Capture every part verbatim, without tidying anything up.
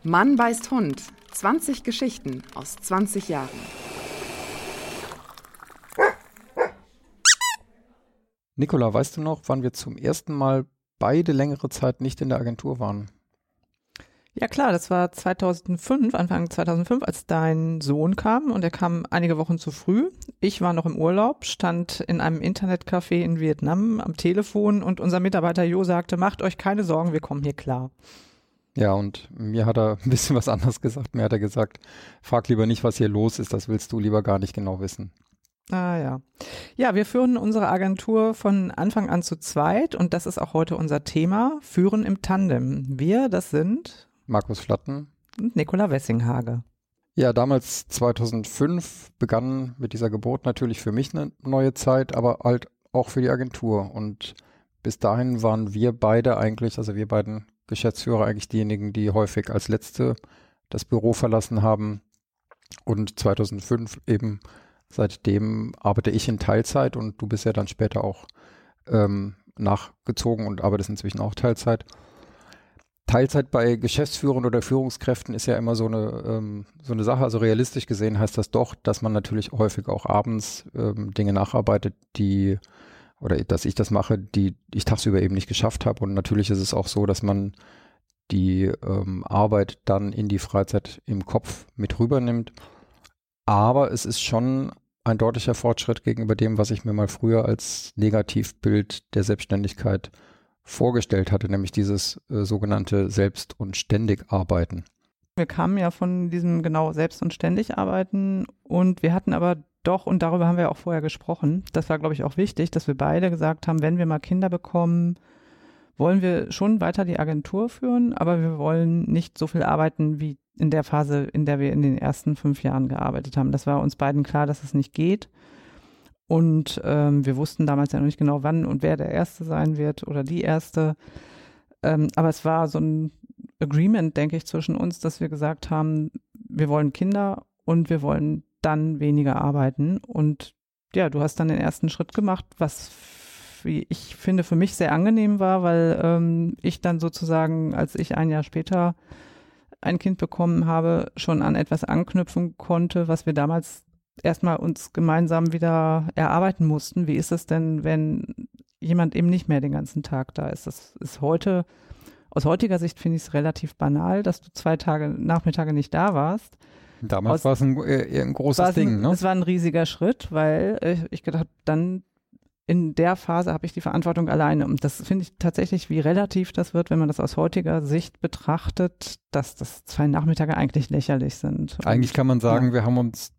Mann beißt Hund. zwanzig Geschichten aus zwanzig Jahren. Nicola, weißt du noch, wann wir zum ersten Mal beide längere Zeit nicht in der Agentur waren? Ja klar, das war zweitausendfünf, Anfang zweitausendfünf, als dein Sohn kam, und er kam einige Wochen zu früh. Ich war noch im Urlaub, stand in einem Internetcafé in Vietnam am Telefon, und unser Mitarbeiter Jo sagte, macht euch keine Sorgen, wir kommen hier klar. Ja, und mir hat er ein bisschen was anderes gesagt. Mir hat er gesagt, frag lieber nicht, was hier los ist, das willst du lieber gar nicht genau wissen. Ah ja. Ja, wir führen unsere Agentur von Anfang an zu zweit, und das ist auch heute unser Thema, Führen im Tandem. Wir, das sind Markus Flatten und Nicola Wessinghage. Ja, damals zweitausendfünf begann mit dieser Geburt natürlich für mich eine neue Zeit, aber halt auch für die Agentur. Und bis dahin waren wir beide eigentlich, also wir beiden Geschäftsführer, eigentlich diejenigen, die häufig als Letzte das Büro verlassen haben. Und zweitausendfünf eben, seitdem arbeite ich in Teilzeit, und du bist ja dann später auch ähm, nachgezogen und arbeitest inzwischen auch Teilzeit. Teilzeit bei Geschäftsführern oder Führungskräften ist ja immer so eine, ähm, so eine Sache. Also realistisch gesehen heißt das doch, dass man natürlich häufig auch abends ähm, Dinge nacharbeitet, die, oder dass ich das mache, die ich tagsüber eben nicht geschafft habe. Und natürlich ist es auch so, dass man die ähm, Arbeit dann in die Freizeit im Kopf mit rübernimmt. Aber es ist schon ein deutlicher Fortschritt gegenüber dem, was ich mir mal früher als Negativbild der Selbstständigkeit vorgestellt hatte, nämlich dieses äh, sogenannte Selbst- und Ständig-Arbeiten. Wir kamen ja von diesem genau Selbst- und Ständig-Arbeiten, und wir hatten aber doch, und darüber haben wir auch vorher gesprochen, das war, glaube ich, auch wichtig, dass wir beide gesagt haben, wenn wir mal Kinder bekommen, wollen wir schon weiter die Agentur führen, aber wir wollen nicht so viel arbeiten wie in der Phase, in der wir in den ersten fünf Jahren gearbeitet haben. Das war uns beiden klar, dass es nicht geht. Und ähm, wir wussten damals ja noch nicht genau, wann und wer der Erste sein wird oder die Erste. Ähm, aber es war so ein Agreement, denke ich, zwischen uns, dass wir gesagt haben, wir wollen Kinder und wir wollen dann weniger arbeiten. Und ja, du hast dann den ersten Schritt gemacht, was, wie ich finde, für mich sehr angenehm war, weil ähm, ich dann sozusagen, als ich ein Jahr später ein Kind bekommen habe, schon an etwas anknüpfen konnte, was wir damals erstmal uns gemeinsam wieder erarbeiten mussten. Wie ist es denn, wenn jemand eben nicht mehr den ganzen Tag da ist? Das ist heute, aus heutiger Sicht finde ich es relativ banal, dass du zwei Tage, Nachmittage nicht da warst. Damals aus, war es ein, äh, ein großes Ding, ein, ne? Es war ein riesiger Schritt, weil äh, ich gedacht, dann in der Phase habe ich die Verantwortung alleine. Und das finde ich tatsächlich, wie relativ das wird, wenn man das aus heutiger Sicht betrachtet, dass das zwei Nachmittage eigentlich lächerlich sind. Eigentlich Und, kann man sagen, ja. wir haben uns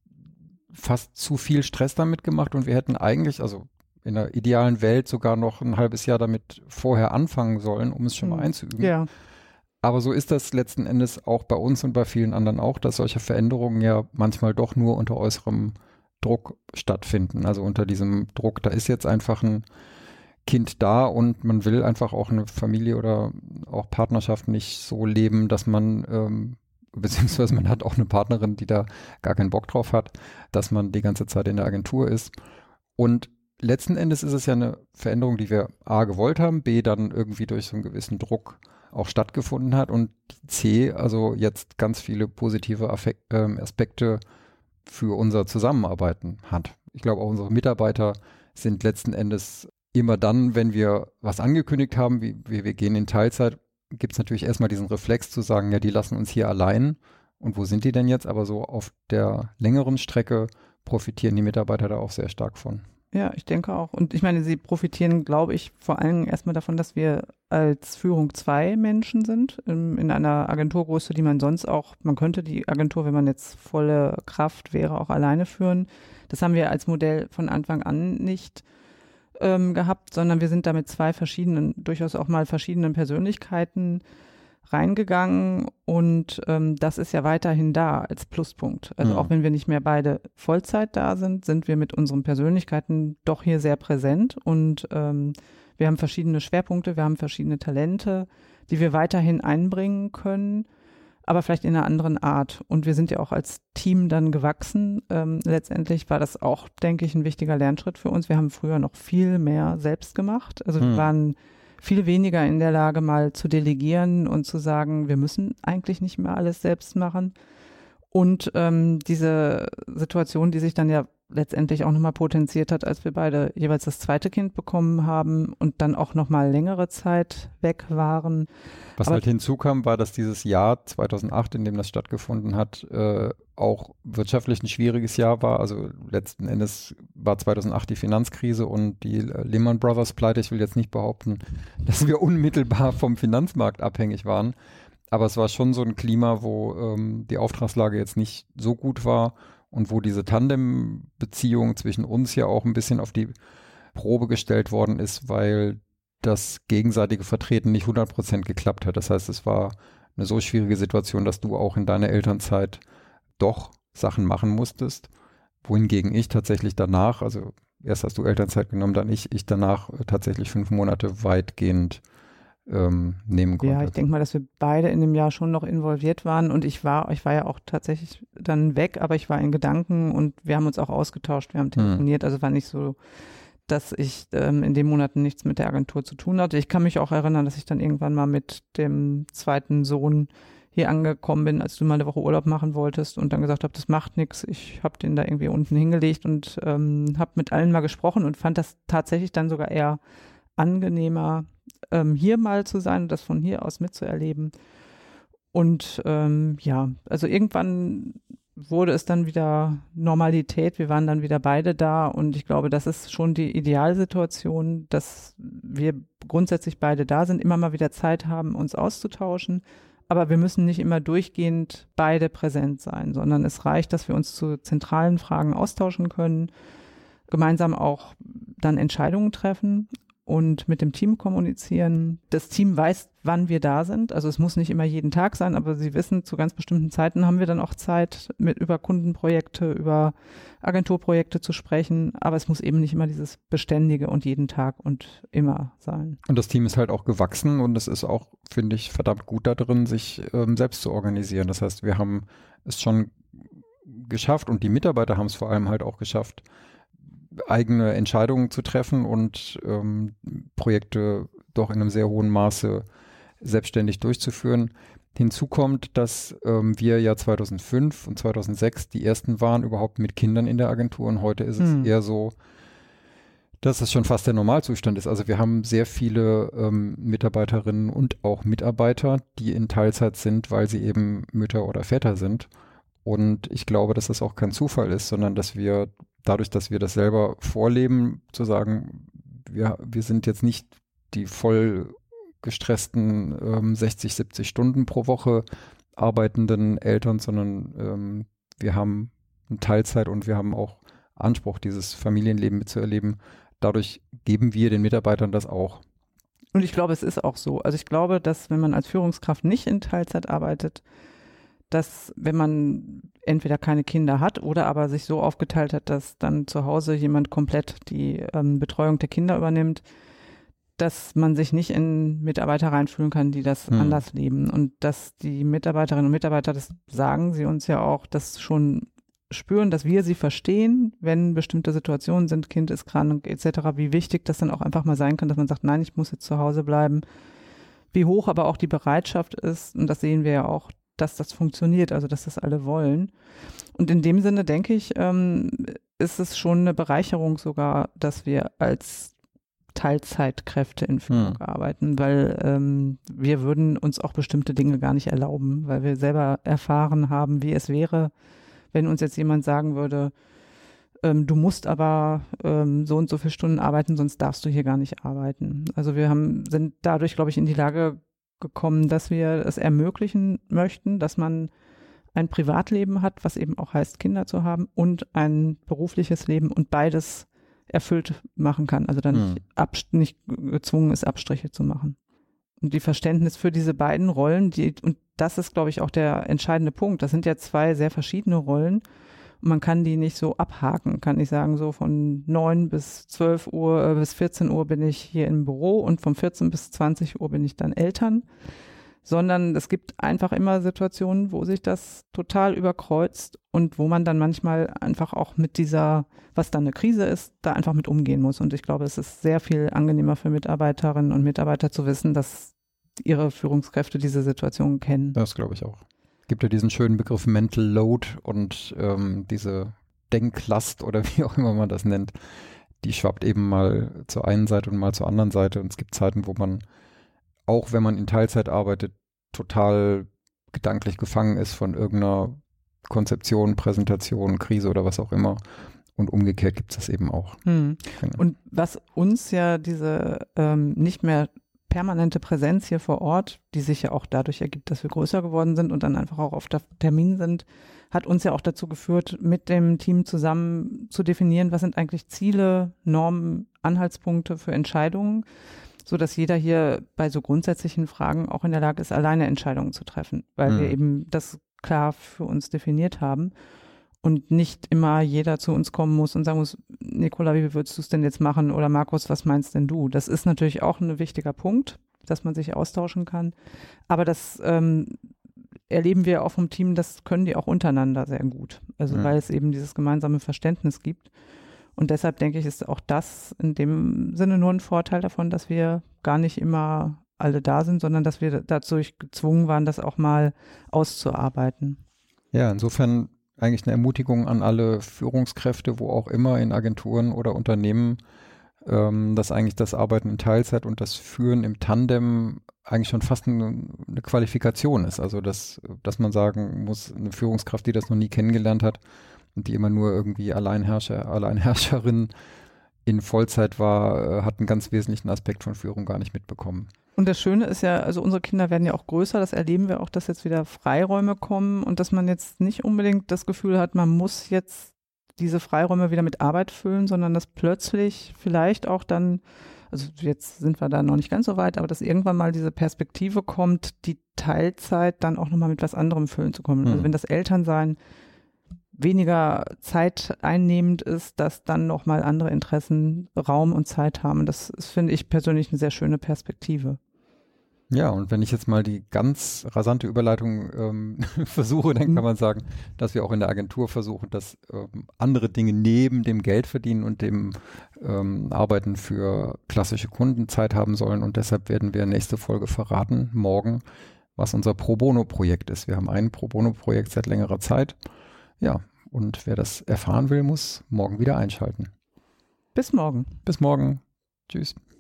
fast zu viel Stress damit gemacht, und wir hätten eigentlich, also in der idealen Welt, sogar noch ein halbes Jahr damit vorher anfangen sollen, um es schon mal Hm. einzuüben. Ja. Aber so ist das letzten Endes auch bei uns und bei vielen anderen auch, dass solche Veränderungen ja manchmal doch nur unter äußerem Druck stattfinden. Also unter diesem Druck, da ist jetzt einfach ein Kind da und man will einfach auch eine Familie oder auch Partnerschaft nicht so leben, dass man ähm, beziehungsweise man hat auch eine Partnerin, die da gar keinen Bock drauf hat, dass man die ganze Zeit in der Agentur ist. Und letzten Endes ist es ja eine Veränderung, die wir A gewollt haben, B dann irgendwie durch so einen gewissen Druck auch stattgefunden hat, und C also jetzt ganz viele positive Affekt, äh, Aspekte für unser Zusammenarbeiten hat. Ich glaube, auch unsere Mitarbeiter sind letzten Endes immer dann, wenn wir was angekündigt haben, wie, wie wir gehen in Teilzeit, gibt es natürlich erstmal diesen Reflex zu sagen, ja, die lassen uns hier allein, und wo sind die denn jetzt? Aber so auf der längeren Strecke profitieren die Mitarbeiter da auch sehr stark von. Ja, ich denke auch. Und ich meine, sie profitieren, glaube ich, vor allem erstmal davon, dass wir als Führung zwei Menschen sind, in, in einer Agenturgröße, die man sonst auch, man könnte die Agentur, wenn man jetzt volle Kraft wäre, auch alleine führen. Das haben wir als Modell von Anfang an nicht ähm, gehabt, sondern wir sind da mit zwei verschiedenen, durchaus auch mal verschiedenen Persönlichkeiten reingegangen, und ähm, das ist ja weiterhin da als Pluspunkt. Also Mhm. auch wenn wir nicht mehr beide Vollzeit da sind, sind wir mit unseren Persönlichkeiten doch hier sehr präsent, und ähm, wir haben verschiedene Schwerpunkte, wir haben verschiedene Talente, die wir weiterhin einbringen können, aber vielleicht in einer anderen Art. Und wir sind ja auch als Team dann gewachsen. Ähm, letztendlich war das auch, denke ich, ein wichtiger Lernschritt für uns. Wir haben früher noch viel mehr selbst gemacht. Also Mhm. wir waren viel weniger in der Lage, mal zu delegieren und zu sagen, wir müssen eigentlich nicht mehr alles selbst machen. Und ähm, diese Situation, die sich dann ja letztendlich auch nochmal potenziert hat, als wir beide jeweils das zweite Kind bekommen haben und dann auch nochmal längere Zeit weg waren. Was Aber halt hinzukam, war, dass dieses Jahr zweitausendacht, in dem das stattgefunden hat, äh, auch wirtschaftlich ein schwieriges Jahr war. Also letzten Endes war zweitausendacht die Finanzkrise und die Lehman Brothers Pleite. Ich will jetzt nicht behaupten, dass wir unmittelbar vom Finanzmarkt abhängig waren. Aber es war schon so ein Klima, wo ähm, die Auftragslage jetzt nicht so gut war und wo diese Tandembeziehung zwischen uns ja auch ein bisschen auf die Probe gestellt worden ist, weil das gegenseitige Vertreten nicht hundert Prozent geklappt hat. Das heißt, es war eine so schwierige Situation, dass du auch in deiner Elternzeit doch Sachen machen musstest, wohingegen ich tatsächlich danach, also erst hast du Elternzeit genommen, dann ich, ich danach tatsächlich fünf Monate weitgehend ähm, nehmen konnte. Ja, ich denke mal, dass wir beide in dem Jahr schon noch involviert waren und ich war, ich war ja auch tatsächlich dann weg, aber ich war in Gedanken und wir haben uns auch ausgetauscht, wir haben telefoniert, hm. also war nicht so, dass ich ähm, in den Monaten nichts mit der Agentur zu tun hatte. Ich kann mich auch erinnern, dass ich dann irgendwann mal mit dem zweiten Sohn hier angekommen bin, als du mal eine Woche Urlaub machen wolltest und dann gesagt habe, das macht nichts. Ich habe den da irgendwie unten hingelegt und ähm, habe mit allen mal gesprochen und fand das tatsächlich dann sogar eher angenehmer, ähm, hier mal zu sein und das von hier aus mitzuerleben. Und ähm, ja, also irgendwann wurde es dann wieder Normalität. Wir waren dann wieder beide da und ich glaube, das ist schon die Idealsituation, dass wir grundsätzlich beide da sind, immer mal wieder Zeit haben, uns auszutauschen. Aber wir müssen nicht immer durchgehend beide präsent sein, sondern es reicht, dass wir uns zu zentralen Fragen austauschen können, gemeinsam auch dann Entscheidungen treffen und mit dem Team kommunizieren. Das Team weiß, wann wir da sind. Also es muss nicht immer jeden Tag sein, aber sie wissen, zu ganz bestimmten Zeiten haben wir dann auch Zeit, mit über Kundenprojekte, über Agenturprojekte zu sprechen. Aber es muss eben nicht immer dieses Beständige und jeden Tag und immer sein. Und das Team ist halt auch gewachsen und es ist auch, finde ich, verdammt gut da drin, sich ähm, selbst zu organisieren. Das heißt, wir haben es schon geschafft und die Mitarbeiter haben es vor allem halt auch geschafft, eigene Entscheidungen zu treffen und ähm, Projekte doch in einem sehr hohen Maße selbstständig durchzuführen. Hinzu kommt, dass ähm, wir ja zweitausendfünf und zweitausendsechs die ersten waren überhaupt mit Kindern in der Agentur und heute ist hm. es eher so, dass es schon fast der Normalzustand ist. Also wir haben sehr viele ähm, Mitarbeiterinnen und auch Mitarbeiter, die in Teilzeit sind, weil sie eben Mütter oder Väter sind. Und ich glaube, dass das auch kein Zufall ist, sondern dass wir dadurch, dass wir das selber vorleben, zu sagen, wir, wir sind jetzt nicht die voll gestressten ähm, sechzig, siebzig Stunden pro Woche arbeitenden Eltern, sondern ähm, wir haben eine Teilzeit und wir haben auch Anspruch, dieses Familienleben mitzuerleben. Dadurch geben wir den Mitarbeitern das auch. Und ich glaube, es ist auch so. Also ich glaube, dass wenn man als Führungskraft nicht in Teilzeit arbeitet, dass wenn man entweder keine Kinder hat oder aber sich so aufgeteilt hat, dass dann zu Hause jemand komplett die ähm, Betreuung der Kinder übernimmt, dass man sich nicht in Mitarbeiter reinfühlen kann, die das hm. anders leben. Und dass die Mitarbeiterinnen und Mitarbeiter, das sagen sie uns ja auch, das schon spüren, dass wir sie verstehen, wenn bestimmte Situationen sind, Kind ist krank et cetera, wie wichtig das dann auch einfach mal sein kann, dass man sagt, nein, ich muss jetzt zu Hause bleiben. Wie hoch aber auch die Bereitschaft ist, und das sehen wir ja auch, dass das funktioniert, also dass das alle wollen. Und in dem Sinne denke ich, ähm, ist es schon eine Bereicherung sogar, dass wir als Teilzeitkräfte in Führung hm. arbeiten, weil ähm, wir würden uns auch bestimmte Dinge gar nicht erlauben, weil wir selber erfahren haben, wie es wäre, wenn uns jetzt jemand sagen würde, ähm, du musst aber ähm, so und so viele Stunden arbeiten, sonst darfst du hier gar nicht arbeiten. Also wir haben, sind dadurch, glaube ich, in die Lage gekommen, dass wir es ermöglichen möchten, dass man ein Privatleben hat, was eben auch heißt, Kinder zu haben und ein berufliches Leben und beides erfüllt machen kann. Also dann hm. nicht, abst- nicht gezwungen ist, Abstriche zu machen. Und die Verständnis für diese beiden Rollen, die, und das ist, glaube ich, auch der entscheidende Punkt. Das sind ja zwei sehr verschiedene Rollen. Und man kann die nicht so abhaken, kann nicht sagen, so von neun bis zwölf Uhr, bis vierzehn Uhr bin ich hier im Büro und von vierzehn bis zwanzig Uhr bin ich dann Eltern, sondern es gibt einfach immer Situationen, wo sich das total überkreuzt und wo man dann manchmal einfach auch mit dieser, was dann eine Krise ist, da einfach mit umgehen muss. Und ich glaube, es ist sehr viel angenehmer für Mitarbeiterinnen und Mitarbeiter zu wissen, dass ihre Führungskräfte diese Situation kennen. Das glaube ich auch. Es gibt ja diesen schönen Begriff Mental Load und ähm, diese Denklast oder wie auch immer man das nennt, die schwappt eben mal zur einen Seite und mal zur anderen Seite. Und es gibt Zeiten, wo man, auch wenn man in Teilzeit arbeitet, total gedanklich gefangen ist von irgendeiner Konzeption, Präsentation, Krise oder was auch immer. Und umgekehrt gibt es das eben auch. Hm. Und was uns ja diese ähm, nicht mehr permanente Präsenz hier vor Ort, die sich ja auch dadurch ergibt, dass wir größer geworden sind und dann einfach auch auf der Termin sind, hat uns ja auch dazu geführt, mit dem Team zusammen zu definieren, was sind eigentlich Ziele, Normen, Anhaltspunkte für Entscheidungen, so dass jeder hier bei so grundsätzlichen Fragen auch in der Lage ist, alleine Entscheidungen zu treffen, weil mhm. wir eben das klar für uns definiert haben und nicht immer jeder zu uns kommen muss und sagen muss, Nicola, wie würdest du es denn jetzt machen? Oder Markus, was meinst denn du? Das ist natürlich auch ein wichtiger Punkt, dass man sich austauschen kann. Aber das ähm, erleben wir auch vom Team, das können die auch untereinander sehr gut. Also mhm. weil es eben dieses gemeinsame Verständnis gibt. Und deshalb denke ich, ist auch das in dem Sinne nur ein Vorteil davon, dass wir gar nicht immer alle da sind, sondern dass wir dazu gezwungen waren, das auch mal auszuarbeiten. Ja, insofern eigentlich eine Ermutigung an alle Führungskräfte, wo auch immer in Agenturen oder Unternehmen, ähm, dass eigentlich das Arbeiten in Teilzeit und das Führen im Tandem eigentlich schon fast eine, eine Qualifikation ist. Also dass, dass man sagen muss, eine Führungskraft, die das noch nie kennengelernt hat und die immer nur irgendwie Alleinherrscher, Alleinherrscherin in Vollzeit war, hat einen ganz wesentlichen Aspekt von Führung gar nicht mitbekommen. Und das Schöne ist ja, also unsere Kinder werden ja auch größer, das erleben wir auch, dass jetzt wieder Freiräume kommen und dass man jetzt nicht unbedingt das Gefühl hat, man muss jetzt diese Freiräume wieder mit Arbeit füllen, sondern dass plötzlich vielleicht auch dann, also jetzt sind wir da noch nicht ganz so weit, aber dass irgendwann mal diese Perspektive kommt, die Teilzeit dann auch nochmal mit was anderem füllen zu kommen. Mhm. Also wenn das Elternsein weniger zeiteinnehmend ist, dass dann nochmal andere Interessen Raum und Zeit haben. Das ist, finde ich persönlich, eine sehr schöne Perspektive. Ja, und wenn ich jetzt mal die ganz rasante Überleitung ähm, versuche, dann kann man sagen, dass wir auch in der Agentur versuchen, dass ähm, andere Dinge neben dem Geld verdienen und dem ähm, Arbeiten für klassische Kunden Zeit haben sollen. Und deshalb werden wir nächste Folge verraten, morgen, was unser Pro Bono-Projekt ist. Wir haben ein Pro Bono-Projekt seit längerer Zeit. Ja, und wer das erfahren will, muss morgen wieder einschalten. Bis morgen. Bis morgen. Tschüss.